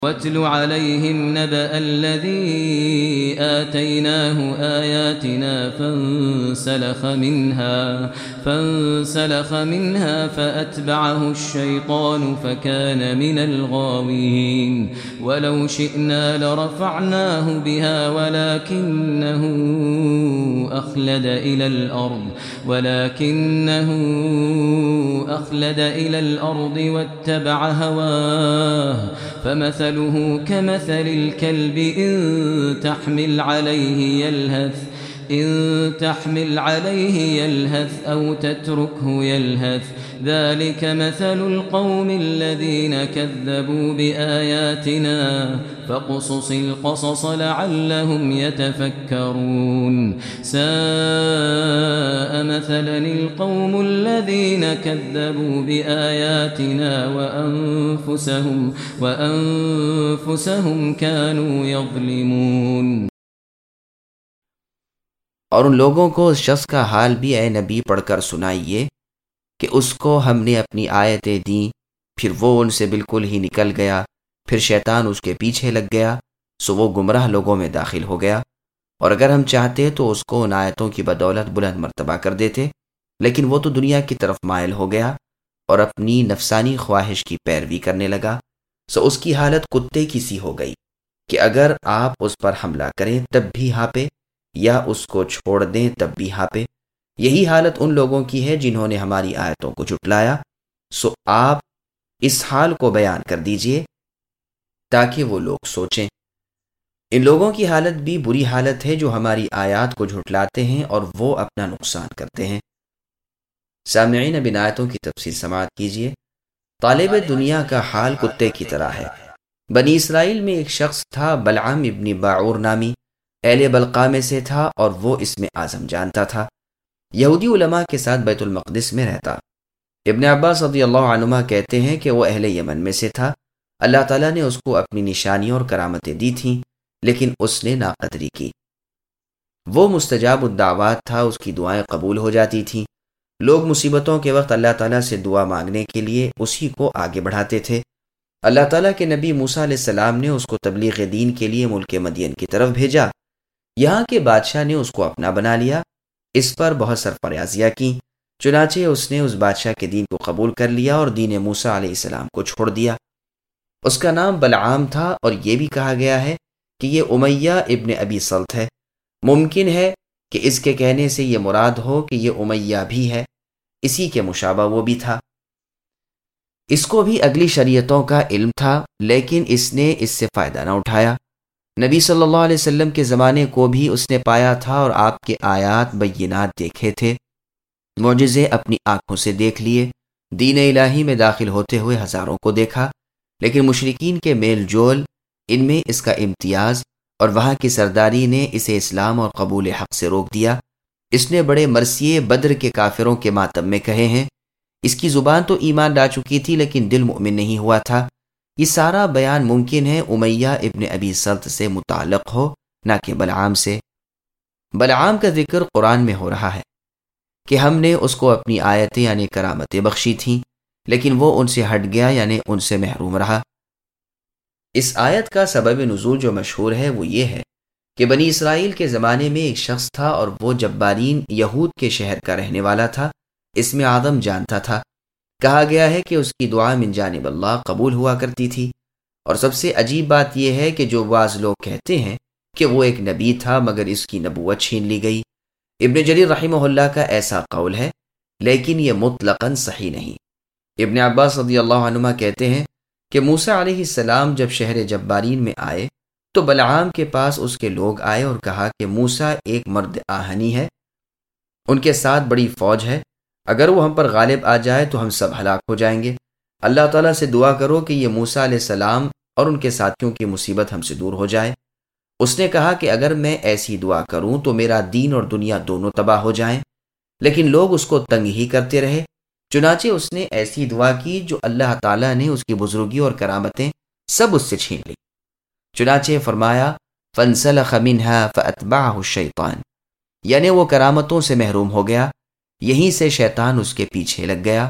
واتل عليهم نبأ الذي آتيناه آياتنا فانسلخ منها فأتبعه الشيطان فكان من الغاوين ولو شئنا لرفعناه بها ولكنه أخلد إلى الأرض واتبع هواه فمثله كمثل الكلب إن تحمل عليه يلهث أو تتركه يلهث ذلك مثل القوم الذين كذبوا بآياتنا فاقصص القصص لعلهم يتفكرون ساء مثلا القوم الذين كذبوا بآياتنا وأنفسهم كانوا يظلمون۔ اور ان لوگوں کو اس شخص کا حال بھی اے نبی پڑھ کر سنائیے کہ اس کو ہم نے اپنی آیتیں دیں، پھر وہ ان سے بالکل ہی نکل گیا، پھر شیطان اس کے پیچھے لگ گیا، سو وہ گمراہ لوگوں میں داخل ہو گیا۔ اور اگر ہم چاہتے تو اس کو ان آیتوں کی بدولت بلند مرتبہ کر دیتے، لیکن وہ تو دنیا کی طرف مائل ہو گیا اور اپنی نفسانی خواہش کی پیروی کرنے لگا، سو اس کی حالت کتے کی سی ہو گئی کہ اگر آپ اس پر حملہ کریں تب بھی ہانپے، یا اس کو چھوڑ دیں تب بھی ہانپے۔ یہی حالت ان لوگوں کی ہے جنہوں نے ہماری آیتوں کو جھٹلایا، سو آپ اس حال کو بیان کر دیجئے تاکہ وہ لوگ سوچیں۔ ان لوگوں کی حالت بھی بری حالت ہے جو ہماری آیات کو جھٹلاتے ہیں اور وہ اپنا نقصان کرتے ہیں۔ سامعین، اب ان آیتوں کی تفسیر سماعت کیجئے۔ طالب دنیا کا حال کتے کی طرح ہے۔ بنی اسرائیل میں ایک شخص تھا بلعام ابن باعور نامی، اہل بلقا میں سے تھا اور وہ اس میں اعظم جانتا تھا۔ یہودی علماء کے ساتھ بیت المقدس میں رہتا۔ ابن عباس رضی اللہ عنہما کہتے ہیں کہ وہ اہل یمن میں سے تھا۔ اللہ تعالیٰ نے اس کو اپنی نشانیاں اور کرامتیں دی تھیں، لیکن اس نے ناقدری کی۔ وہ مستجاب الدعوات تھا، اس کی دعائیں قبول ہو جاتی تھیں۔ لوگ مصیبتوں کے وقت اللہ تعالیٰ سے دعا مانگنے کے لیے اسی کو آگے بڑھاتے تھے۔ اللہ تعالیٰ کے نبی موسیٰ علیہ السلام نے اس کو تبلیغ دین کے لیے ملک مدین کی طرف بھیجا۔ یہاں کے بادشاہ نے اس کو اپنا بنا لیا، اس پر بہت سرفرازیاں کیں، چنانچہ اس نے اس بادشاہ کے دین کو قبول کر لیا اور دین موسیٰ علیہ السلام کو چھوڑ دیا۔ اس کا نام بلعام تھا، اور یہ بھی کہا گیا ہے کہ یہ امیہ ابن ابی سلط ہے۔ ممکن ہے کہ اس کے کہنے سے یہ مراد ہو کہ یہ امیہ بھی ہے، اسی کے مشابہ وہ بھی تھا۔ اس کو بھی اگلی شریعتوں کا علم تھا، لیکن اس نے اس سے فائدہ نہ اٹھایا۔ نبی صلی اللہ علیہ وسلم کے زمانے کو بھی اس نے پایا تھا اور آپ کے آیات بینات دیکھے تھے، معجزے اپنی آنکھوں سے دیکھ لیے، دین الہی میں داخل ہوتے ہوئے ہزاروں کو دیکھا، لیکن مشرکین کے میل جول، ان میں اس کا امتیاز، اور وہاں کی سرداری نے اسے اسلام اور قبول حق سے روک دیا۔ اس نے بڑے مرثیے بدر کے کافروں کے ماتم میں کہے ہیں۔ اس کی زبان تو ایمان لا چکی تھی لیکن دل مؤمن نہیں ہوا تھا۔ یہ سارا بیان ممکن ہے امیہ ابن ابی سلط سے متعلق ہو، نہ کہ بلعام سے۔ بلعام کا ذکر قرآن میں ہو رہا ہے کہ ہم نے اس کو اپنی آیتیں یعنی کرامتیں بخشی تھیں، لیکن وہ ان سے ہٹ گیا یعنی ان سے محروم رہا۔ اس آیت کا سبب نزول جو مشہور ہے وہ یہ ہے کہ بنی اسرائیل کے زمانے میں ایک شخص تھا اور وہ جبارین یہود کے شہر کا رہنے والا تھا، اس میں آدم جانتا تھا۔ کہا گیا ہے کہ اس کی دعا من جانب اللہ قبول ہوا کرتی تھی، اور سب سے عجیب بات یہ ہے کہ جو بعض لوگ کہتے ہیں کہ وہ ایک نبی تھا مگر اس کی نبوت چھین لی گئی۔ ابن جریر رحمہ اللہ کا ایسا قول ہے، لیکن یہ مطلقاً صحیح نہیں۔ ابن عباس رضی اللہ عنہما کہتے ہیں کہ موسیٰ علیہ السلام جب شہر جبارین میں آئے تو بلعام کے پاس اس کے لوگ آئے اور کہا کہ موسیٰ ایک مرد آہنی ہے، ان کے ساتھ بڑی فوج ہے، اگر وہ ہم پر غالب آ جائے تو ہم سب ہلاک ہو جائیں گے۔ اللہ تعالیٰ سے دعا کرو کہ یہ موسیٰ علیہ السلام اور ان کے ساتھیوں کی مصیبت ہم سے دور ہو جائے۔ اس نے کہا کہ اگر میں ایسی دعا کروں تو میرا دین اور دنیا دونوں تباہ ہو جائیں، لیکن لوگ اس کو تنگ ہی کرتے رہے۔ چنانچہ اس نے ایسی دعا کی جو اللہ تعالیٰ نے اس کی بزرگی اور کرامتیں سب اس سے چھین لی۔ چنانچہ فرمایا فَانْسَلَخَ مِنْهَا فَأَتْبَعَهُ الشَّيْطَانُ، یعنی وہ کرامتوں سے محروم ہو گیا، یہیں سے شیطان اس کے پیچھے لگ گیا۔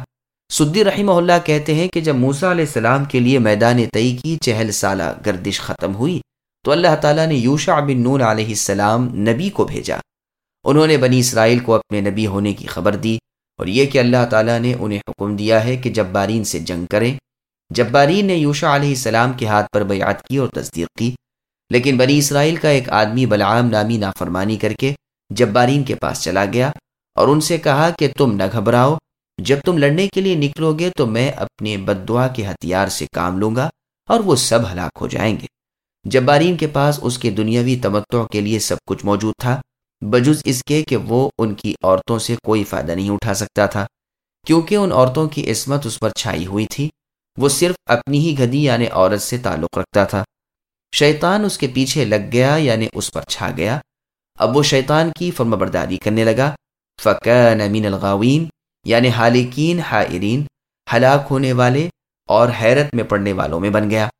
سدی رحمہ اللہ کہتے ہیں کہ جب موسیٰ علیہ السلام کے لیے میدان طی کی 40 سالہ گردش ختم ہوئی تو اللہ تعالیٰ نے یوشع بن نون علیہ السلام نبی کو بھیجا۔ انہوں نے بنی اسرائیل کو اپنے نبی ہونے کی خبر دی اور یہ کہ اللہ تعالیٰ نے انہیں حکم دیا ہے کہ جبارین سے جنگ کریں۔ جبارین نے یوشع علیہ السلام کے ہاتھ پر بیعت کی اور تصدیق کی، لیکن بنی اسرائیل کا ایک آدمی بلعام نامی نافرمانی کر کے جبارین کے پاس چلا گیا اور ان سے کہا کہ تم نہ گھبراؤ، جب تم لڑنے کے لیے نکلو گے تو میں اپنے بد دعا کے ہتھیار سے کام لوں گا اور وہ سب ہلاک ہو جائیں گے۔ جبارین کے پاس اس کے دنیاوی تمتع کے لیے سب کچھ موجود تھا، بجز اس کے کہ وہ ان کی عورتوں سے کوئی فائدہ نہیں اٹھا سکتا تھا، کیونکہ ان عورتوں کی عصمت اس پر چھائی ہوئی تھی۔ وہ صرف اپنی ہی گدی یعنی عورت سے تعلق رکھتا تھا۔ شیطان اس کے پیچھے لگ گیا یعنی اس پر چھا گیا۔ اب وہ شیطان کی فرمانبرداری کرنے لگا۔ فَكَانَ مِنَ الْغَاوِينَ یعنی حالکین، حائرین، ہلاک ہونے والے اور حیرت میں پڑنے والوں میں بن گیا۔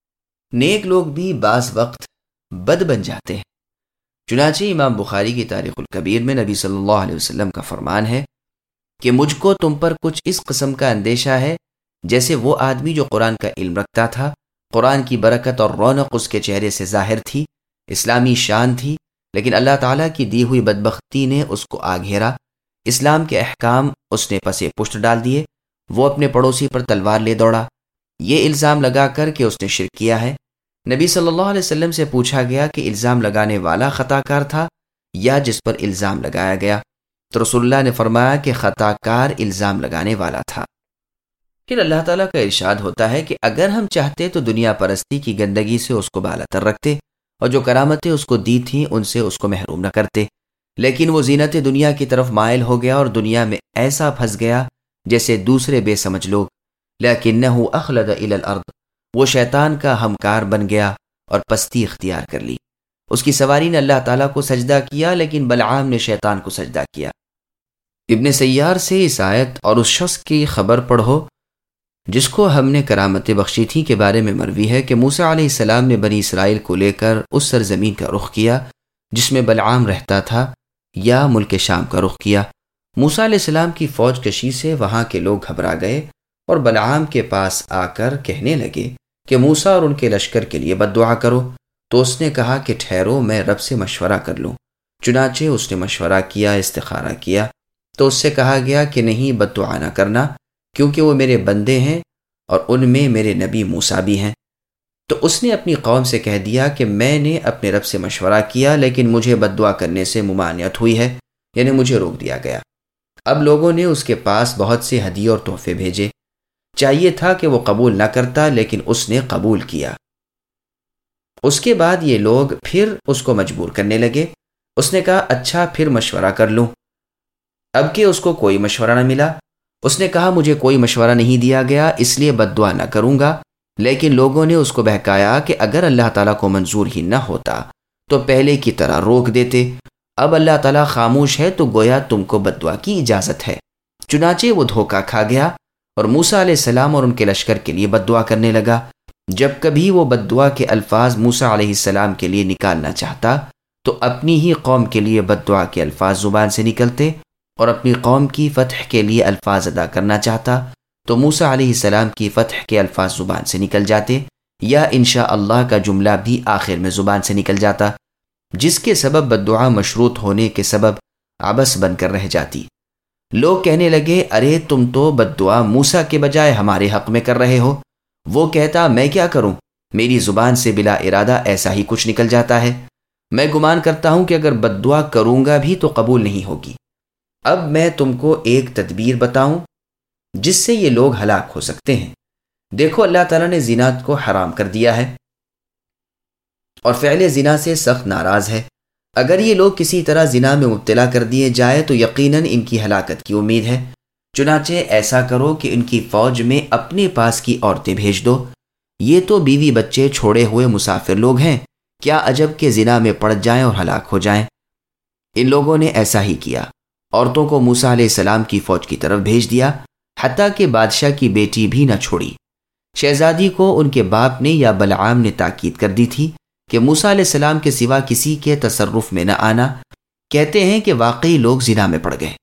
نیک لوگ بھی بعض وقت بد بن جاتے ہیں۔ چنانچہ امام بخاری کی تاریخ الکبیر میں نبی صلی اللہ علیہ وسلم کا فرمان ہے کہ مجھ کو تم پر کچھ اس قسم کا اندیشہ ہے جیسے وہ آدمی جو قرآن کا علم رکھتا تھا، قرآن کی برکت اور رونق اس کے چہرے سے ظاہر تھی، اسلامی شان تھی، لیکن اللہ تعالیٰ کی دی ہوئی بدبختی نے اس کو آ گھیرا، اسلام کے احکام اس نے پسے پشت ڈال دیے، وہ اپنے پڑوسی پر تلوار لے دوڑا، یہ الزام لگا کر کہ اس نے شرک کیا ہے۔ نبی صلی اللہ علیہ وسلم سے پوچھا گیا کہ الزام لگانے والا خطا کار تھا یا جس پر الزام لگایا گیا، تو رسول اللہ نے فرمایا کہ خطا کار الزام لگانے والا تھا۔ پھر اللہ تعالیٰ کا ارشاد ہوتا ہے کہ اگر ہم چاہتے تو دنیا پرستی کی گندگی سے اس کو بالاتر رکھتے اور جو کرامتیں اس کو دی تھیں ان سے اس کو محروم نہ کرتے، لیکن وہ زینت دنیا کی طرف مائل ہو گیا اور دنیا میں ایسا پھنس گیا جیسے دوسرے بے سمجھ لوگ۔ لکنہ اخلد الی الارض، وہ شیطان کا ہمکار بن گیا اور پستی اختیار کر لی۔ اس کی سواری نے اللہ تعالیٰ کو سجدہ کیا لیکن بلعام نے شیطان کو سجدہ کیا۔ ابن سیار سے اس آیت اور اس شخص کی خبر پڑھو جس کو ہم نے کرامتیں بخشی تھیں کے بارے میں مروی ہے کہ موسیٰ علیہ السلام نے بنی اسرائیل کو لے کر اس سرزمین کا رخ کیا جس میں بلعام رہتا تھا یا ملک شام کا رخ کیا۔ موسیٰ علیہ السلام کی فوج کشی سے وہاں کے لوگ گھبرا گئے اور بلعام کے پاس آ کر کہنے لگے کہ موسیٰ اور ان کے لشکر کے لیے بد دعا کرو، تو اس نے کہا کہ ٹھہرو میں رب سے مشورہ کر لوں۔ چنانچہ اس نے مشورہ کیا، استخارہ کیا، تو اس سے کہا گیا کہ نہیں بد دعا نہ کرنا، کیونکہ وہ میرے بندے ہیں اور ان میں میرے نبی موسیٰ بھی ہیں۔ تو اس نے اپنی قوم سے کہہ دیا کہ میں نے اپنے رب سے مشورہ کیا لیکن مجھے بد دعا کرنے سے ممانعت ہوئی ہے، یعنی مجھے روک دیا گیا۔ اب لوگوں نے اس کے پاس بہت سے ہدیے اور تحفے بھیجے، چاہیے تھا کہ وہ قبول نہ کرتا لیکن اس نے قبول کیا۔ اس کے بعد یہ لوگ پھر اس کو مجبور کرنے لگے۔ اس نے کہا اچھا پھر مشورہ کر لوں۔ اب کہ اس کو کوئی مشورہ نہ ملا، اس نے کہا مجھے کوئی مشورہ نہیں دیا گیا اس لیے بد دعا نہ کروں گا، لیکن لوگوں نے اس کو بہکایا کہ اگر اللہ تعالیٰ کو منظور ہی نہ ہوتا تو پہلے کی طرح روک دیتے، اب اللہ تعالیٰ خاموش ہے تو گویا تم کو بد دعا کی اجازت ہے۔ چنانچہ وہ دھوکہ کھا گیا اور موسیٰ علیہ السلام اور ان کے لشکر کے لیے بد دعا کرنے لگا۔ جب کبھی وہ بد دعا کے الفاظ موسیٰ علیہ السلام کے لیے نکالنا چاہتا تو اپنی ہی قوم کے لیے بد دعا کے الفاظ زبان سے نکلتے، اور اپنی قوم کی فتح کے لیے الفاظ ادا کرنا چاہتا تو موسیٰ علیہ السلام کی فتح کے الفاظ زبان سے نکل جاتے، یا انشاءاللہ کا جملہ بھی آخر میں زبان سے نکل جاتا، جس کے سبب بد دعا مشروط ہونے کے سبب عبث بن کر رہ جاتی۔ لوگ کہنے لگے ارے تم تو بد دعا موسیٰ کے بجائے ہمارے حق میں کر رہے ہو۔ وہ کہتا میں کیا کروں، میری زبان سے بلا ارادہ ایسا ہی کچھ نکل جاتا ہے، میں گمان کرتا ہوں کہ اگر بد دعا کروں گا بھی تو قبول نہیں ہوگی۔ اب میں تم کو ایک تدبیر بتاؤں جس سے یہ لوگ ہلاک ہو سکتے ہیں۔ دیکھو اللہ تعالیٰ نے زنا کو حرام کر دیا ہے اور فعل زنا سے سخت ناراض ہے۔ اگر یہ لوگ کسی طرح زنا میں مبتلا کر دیے جائے تو یقیناً ان کی ہلاکت کی امید ہے۔ چنانچہ ایسا کرو کہ ان کی فوج میں اپنے پاس کی عورتیں بھیج دو، یہ تو بیوی بچے چھوڑے ہوئے مسافر لوگ ہیں، کیا عجب کہ زنا میں پڑ جائیں اور ہلاک ہو جائیں۔ ان لوگوں نے ایسا ہی کیا، عورتوں کو موسیٰ علیہ السلام کی فوج کی طرف بھیج دیا، حتیٰ کہ بادشاہ کی بیٹی بھی نہ چھوڑی۔ شہزادی کو ان کے باپ نے یا بلعام نے تاکید کر دی تھی کہ موسیٰ علیہ السلام کے سوا کسی کے تصرف میں نہ آنا۔ کہتے ہیں کہ واقعی لوگ زنا میں پڑ گئے۔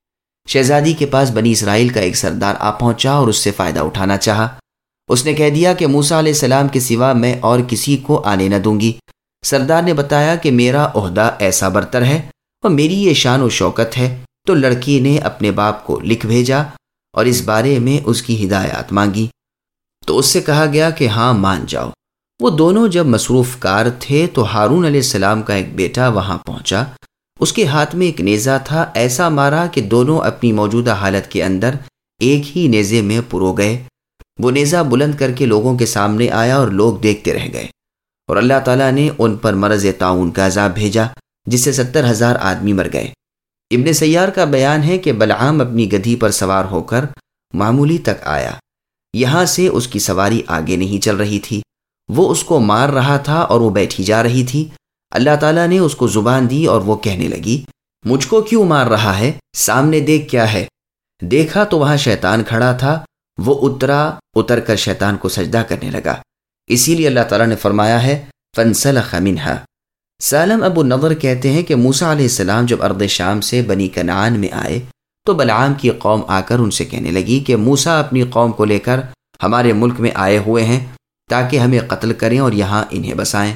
شہزادی کے پاس بنی اسرائیل کا ایک سردار آ پہنچا اور اس سے فائدہ اٹھانا چاہا۔ اس نے کہہ دیا کہ موسیٰ علیہ السلام کے سوا میں اور کسی کو آنے نہ دوں گی۔ سردار نے بتایا کہ میرا عہدہ ایسا برتر ہے اور میری یہ شان و شوکت ہے، تو لڑکی نے اپنے باپ کو لکھ بھیجا اور اس بارے میں اس کی ہدایات مانگی۔ تو اس سے کہا گیا کہ ہاں مان جاؤ۔ وہ دونوں جب مصروف کار تھے تو ہارون علیہ السلام کا ایک بیٹا وہاں پہنچا۔ اس کے ہاتھ میں ایک نیزہ تھا، ایسا مارا کہ دونوں اپنی موجودہ حالت کے اندر ایک ہی نیزے میں پرو گئے۔ وہ نیزہ بلند کر کے لوگوں کے سامنے آیا اور لوگ دیکھتے رہ گئے، اور اللہ تعالیٰ نے ان پر مرض طاعون کا عذاب بھیجا جس سے 70,000 آدمی مر گئے۔ ابن سیار کا بیان ہے کہ بلعام اپنی گدھی پر سوار ہو کر معمولی تک آیا، یہاں سے اس کی سواری آگے نہیں چل رہی تھی، وہ اس کو مار رہا تھا اور وہ بیٹھی جا رہی تھی۔ اللہ تعالیٰ نے اس کو زبان دی اور وہ کہنے لگی، مجھ کو کیوں مار رہا ہے؟ سامنے دیکھ کیا ہے۔ دیکھا تو وہاں شیطان کھڑا تھا، وہ اتر کر شیطان کو سجدہ کرنے لگا۔ اسی لیے اللہ تعالیٰ نے فرمایا ہے فَانْسَلَخَ مِنْهَا۔ سالم ابو نضر کہتے ہیں کہ موسیٰ علیہ السلام جب ارض شام سے بنی کنعان میں آئے تو بلعام کی قوم آ کر ان سے کہنے لگی کہ موسیٰ اپنی قوم کو لے کر ہمارے ملک میں آئے ہوئے ہیں تاکہ ہمیں قتل کریں اور یہاں انہیں بسائیں۔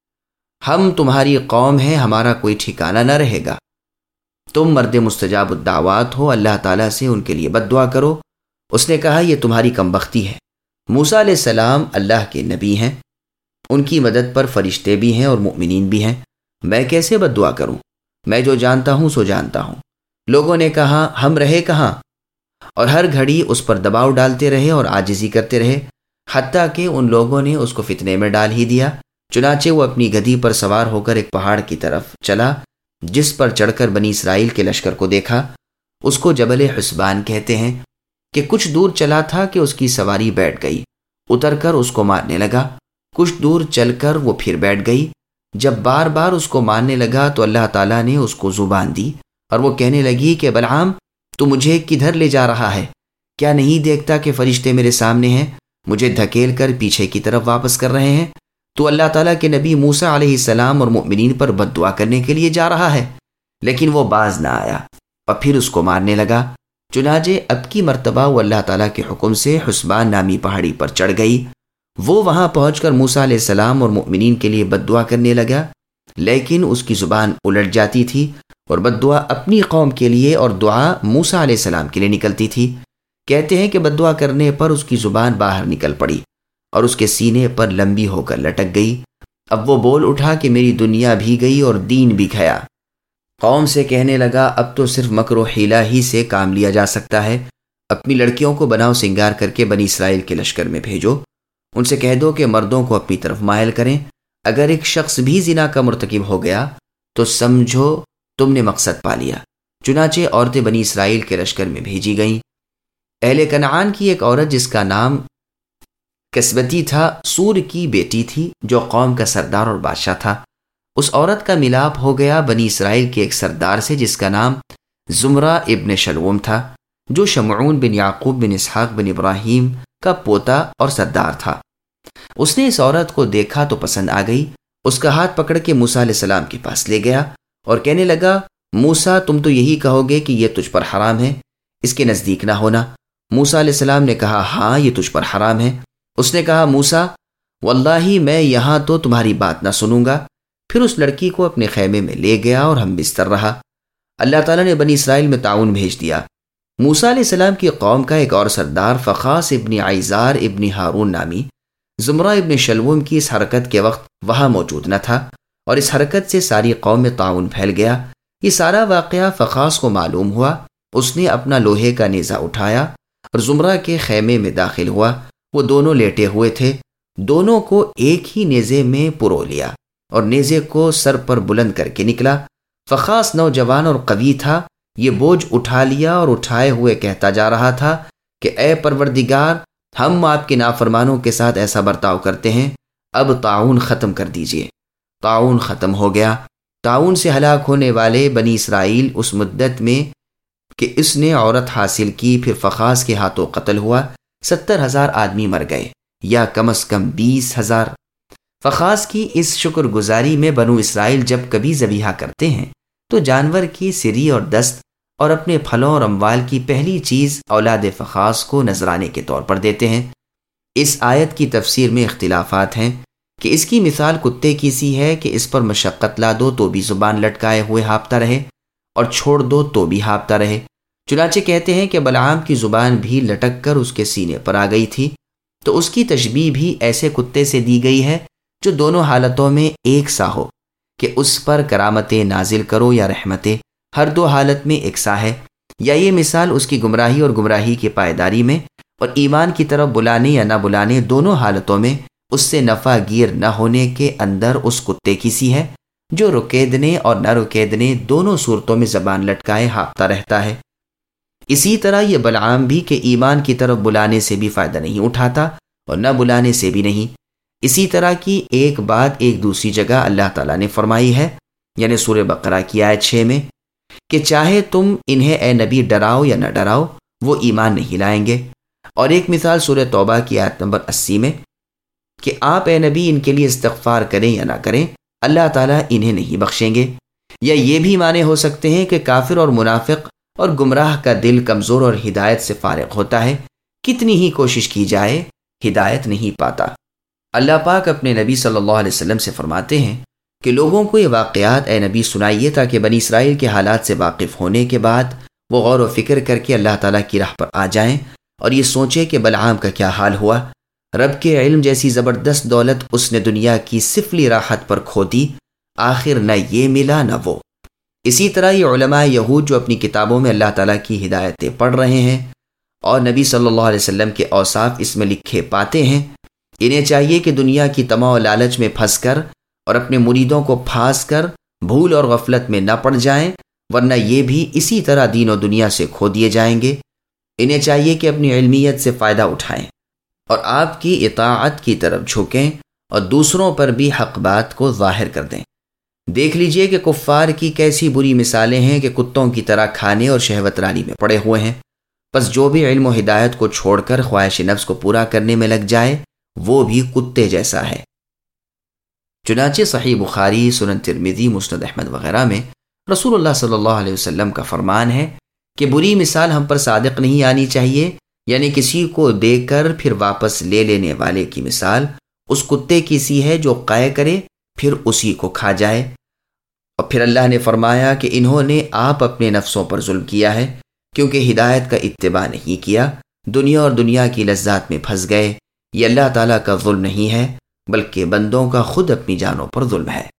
ہم تمہاری قوم ہیں، ہمارا کوئی ٹھکانہ نہ رہے گا۔ تم مرد مستجاب الدعوات ہو، اللہ تعالیٰ سے ان کے لیے بد دعا کرو۔ اس نے کہا یہ تمہاری کم بختی ہے، موسیٰ علیہ السلام اللہ کے نبی ہیں، ان کی مدد پر فرشتے بھی ہیں اور مؤمنین بھی ہیں، میں کیسے بد دعا کروں؟ میں جو جانتا ہوں سو جانتا ہوں۔ لوگوں نے کہا ہم رہے کہاں، اور ہر گھڑی اس پر دباؤ ڈالتے رہے اور عاجزی کرتے رہے، حتیٰ کہ ان لوگوں نے اس کو فتنے میں ڈال ہی دیا۔ چنانچہ وہ اپنی گدھی پر سوار ہو کر ایک پہاڑ کی طرف چلا جس پر چڑھ کر بنی اسرائیل کے لشکر کو دیکھا۔ اس کو جبل حسبان کہتے ہیں کہ کچھ دور چلا تھا کہ اس کی سواری بیٹھ گئی، اتر کر اس کو مارنے لگا۔ کچھ دور چل کر وہ پھر بیٹھ گئی۔ جب بار بار اس کو مارنے لگا تو اللہ تعالیٰ نے اس کو زبان دی اور وہ کہنے لگی کہ بلعام تو مجھے کدھر لے جا رہا ہے؟ کیا نہیں دیکھتا کہ فرشتے میرے سامنے ہیں، مجھے دھکیل کر پیچھے کی طرف واپس کر رہے ہیں؟ تو اللہ تعالیٰ کے نبی موسیٰ علیہ السلام اور مؤمنین پر بد دعا کرنے کے لیے جا رہا ہے؟ لیکن وہ باز نہ آیا اور پھر اس کو مارنے لگا۔ چنانچہ اب کی مرتبہ وہ اللہ تعالیٰ کے حکم سے حسبان نامی پہاڑی پر چڑھ گئی۔ وہ وہاں پہنچ کر موسیٰ علیہ السلام اور مؤمنین کے لیے بد دعا کرنے لگا، لیکن اس کی زبان الٹ جاتی تھی اور بد دعا اپنی قوم کے لیے اور دعا موسیٰ علیہ السلام کے لیے نکلتی تھی۔ کہتے ہیں کہ بد دعا کرنے پر اس کی زبان باہر نکل پڑی اور اس کے سینے پر لمبی ہو کر لٹک گئی۔ اب وہ بول اٹھا کہ میری دنیا بھی گئی اور دین بھی گیا۔ قوم سے کہنے لگا اب تو صرف مکر و حیلہ ہی سے کام لیا جا سکتا ہے، اپنی لڑکیوں کو بناؤ سنگار کر کے بنی اسرائیل کے لشکر میں بھیجو، ان سے کہہ دو کہ مردوں کو اپنی طرف مائل کریں، اگر ایک شخص بھی زنا کا مرتکب ہو گیا تو سمجھو تم نے مقصد پا لیا۔ چنانچہ عورتیں بنی اسرائیل کے لشکر میں بھیجی گئیں۔ اہل کنعان کی ایک عورت جس کا نام کسبتی تھا، سور کی بیٹی تھی جو قوم کا سردار اور بادشاہ تھا۔ اس عورت کا ملاپ ہو گیا بنی اسرائیل کے ایک سردار سے جس کا نام زمرہ ابن شلوم تھا، جو شمعون بن یعقوب بن اسحاق بن ابراہیم کا پوتا اور سردار تھا۔ اس نے اس عورت کو دیکھا تو پسند آ گئی، اس کا ہاتھ پکڑ کے موسیٰ علیہ السلام کے پاس لے گیا اور کہنے لگا موسیٰ تم تو یہی کہو گے کہ یہ تجھ پر حرام ہے، اس کے نزدیک نہ ہونا۔ موسیٰ علیہ السلام نے کہا ہاں یہ تجھ پر حرام ہے۔ اس نے کہا موسیٰ واللہ میں یہاں تو تمہاری بات نہ سنوں گا۔ پھر اس لڑکی کو اپنے خیمے میں لے گیا اور ہم بستر رہا۔ اللہ تعالیٰ نے بنی اسرائیل میں تعاون بھیج دیا۔ موسیٰ علیہ السلام کی قوم کا ایک اور سردار فخاس ابن عیزار ابن ہارون نامی زمرہ ابن شلوم کی اس حرکت کے وقت وہاں موجود نہ تھا، اور اس حرکت سے ساری قوم میں تعاون پھیل گیا۔ یہ سارا واقعہ فخاس کو معلوم ہوا، اس نے اپنا لوہے کا نیزہ اٹھایا اور زمرہ کے خیمے میں داخل ہوا۔ وہ دونوں لیٹے ہوئے تھے، دونوں کو ایک ہی نیزے میں پرو لیا اور نیزے کو سر پر بلند کر کے نکلا۔ فخاس نوجوان اور قوی تھا، یہ بوجھ اٹھا لیا اور اٹھائے ہوئے کہتا جا رہا تھا کہ اے پروردگار ہم آپ کے نافرمانوں کے ساتھ ایسا برتاؤ کرتے ہیں، اب تعاون ختم کر دیجئے۔ تعاون ختم ہو گیا۔ تعاون سے ہلاک ہونے والے بنی اسرائیل اس مدت میں کہ اس نے عورت حاصل کی پھر فخاس کے ہاتھوں قتل ہوا، 70,000 آدمی مر گئے یا کم از کم 20,000۔ فخاس کی اس شکر گزاری میں بنو اسرائیل جب کبھی ذبیحہ کرتے ہیں تو جانور کی سری اور دست اور اپنے پھلوں اور اموال کی پہلی چیز اولاد فخاص کو نذرانے کے طور پر دیتے ہیں۔ اس آیت کی تفسیر میں اختلافات ہیں کہ اس کی مثال کتے کی سی ہے کہ اس پر مشقت لا دو تو بھی زبان لٹکائے ہوئے ہاپتا رہے اور چھوڑ دو تو بھی ہاپتا رہے۔ چنانچہ کہتے ہیں کہ بلعام کی زبان بھی لٹک کر اس کے سینے پر آ گئی تھی، تو اس کی تشبیہ بھی ایسے کتے سے دی گئی ہے جو دونوں حالتوں میں ایک سا ہو، کہ اس پر کرامتیں نازل کرو یا رحمتیں، ہر دو حالت میں یکساں ہے۔ یا یہ مثال اس کی گمراہی اور گمراہی کی پائیداری میں اور ایمان کی طرف بلانے یا نہ بلانے دونوں حالتوں میں اس سے نفع گیر نہ ہونے کے اندر اس کتے کی سی ہے جو رکیدنے اور نہ رکیدنے دونوں صورتوں میں زبان لٹکائے ہاپتا رہتا ہے۔ اسی طرح یہ بلعام بھی کہ ایمان کی طرف بلانے سے بھی فائدہ نہیں اٹھاتا اور نہ بلانے سے بھی نہیں۔ اسی طرح کی ایک بات ایک دوسری جگہ اللہ تعالیٰ نے فرمائی ہے، یعنی سورہ بقرہ کی آیت 6 میں، کہ چاہے تم انہیں اے نبی ڈراؤ یا نہ ڈراؤ وہ ایمان نہیں لائیں گے۔ اور ایک مثال سورہ توبہ کی آیت نمبر 80 میں، کہ آپ اے نبی ان کے لیے استغفار کریں یا نہ کریں اللہ تعالیٰ انہیں نہیں بخشیں گے۔ یا یہ بھی معنی ہو سکتے ہیں کہ کافر اور منافق اور گمراہ کا دل کمزور اور ہدایت سے فارغ ہوتا ہے، کتنی ہی کوشش کی جائے ہدایت نہیں پاتا۔ اللہ پاک اپنے نبی صلی اللہ علیہ وسلم سے فرماتے ہیں کہ لوگوں کو یہ واقعات اے نبی سنائیے تاکہ بنی اسرائیل کے حالات سے واقف ہونے کے بعد وہ غور و فکر کر کے اللہ تعالیٰ کی راہ پر آ جائیں اور یہ سوچیں کہ بلعام کا کیا حال ہوا۔ رب کے علم جیسی زبردست دولت اس نے دنیا کی سفلی راحت پر کھو دی، آخر نہ یہ ملا نہ وہ۔ اسی طرح یہ علماء یہود جو اپنی کتابوں میں اللہ تعالیٰ کی ہدایتیں پڑھ رہے ہیں اور نبی صلی اللہ علیہ وسلم کے اوصاف اس میں لکھے پاتے ہیں، انہیں چاہیے کہ دنیا کی طمع و لالچ میں پھنس کر اور اپنے مریدوں کو پھانس کر بھول اور غفلت میں نہ پڑ جائیں، ورنہ یہ بھی اسی طرح دین و دنیا سے کھو دیے جائیں گے۔ انہیں چاہیے کہ اپنی علمیت سے فائدہ اٹھائیں اور آپ کی اطاعت کی طرف جھکیں اور دوسروں پر بھی حق بات کو ظاہر کر دیں۔ دیکھ لیجئے کہ کفار کی کیسی بری مثالیں ہیں کہ کتوں کی طرح کھانے اور شہوت رانی میں پڑے ہوئے ہیں۔ پس جو بھی علم و ہدایت کو چھوڑ کر خواہش نفس کو پورا کرنے میں لگ جائے وہ بھی کتے جیسا ہے۔ چنانچہ صحیح بخاری، سنن ترمذی، مسند احمد وغیرہ میں رسول اللہ صلی اللہ علیہ وسلم کا فرمان ہے کہ بری مثال ہم پر صادق نہیں آنی چاہیے، یعنی کسی کو دے کر پھر واپس لے لینے والے کی مثال اس کتے کی سی ہے جو قے کرے پھر اسی کو کھا جائے۔ اور پھر اللہ نے فرمایا کہ انہوں نے آپ اپنے نفسوں پر ظلم کیا ہے کیونکہ ہدایت کا اتباع نہیں کیا، دنیا اور دنیا کی لذات میں پھنس گئے۔ یہ اللہ تعالیٰ کا ظلم نہیں ہے بلکہ بندوں کا خود اپنی جانوں پر ظلم ہے۔